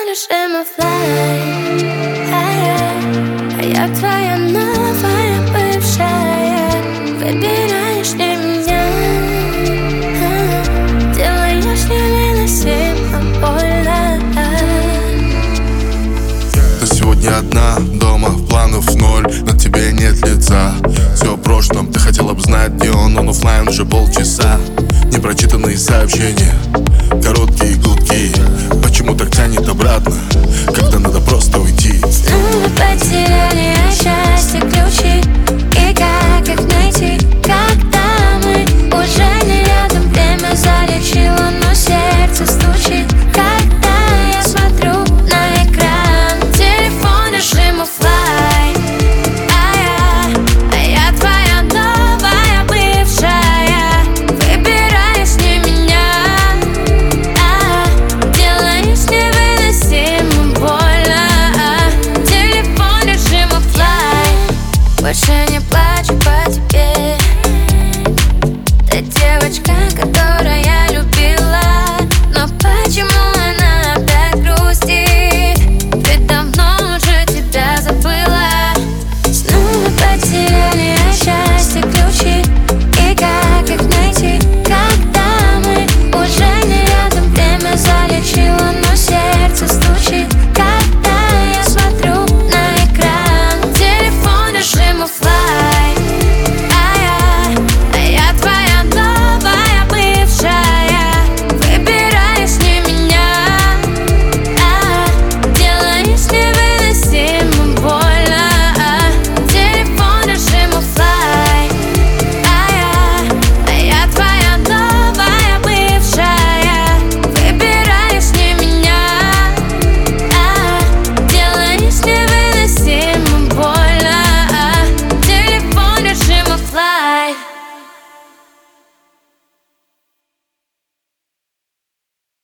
решим оффлайн, а я твоя новая бывшая. Выбираешь ли меня, делаешь невыносимо больно. Ты сегодня одна, дома, планов ноль, на тебе нет лица. Все в прошлом, ты хотела бы знать, где он оффлайн уже полчаса. Непрочитанные сообщения,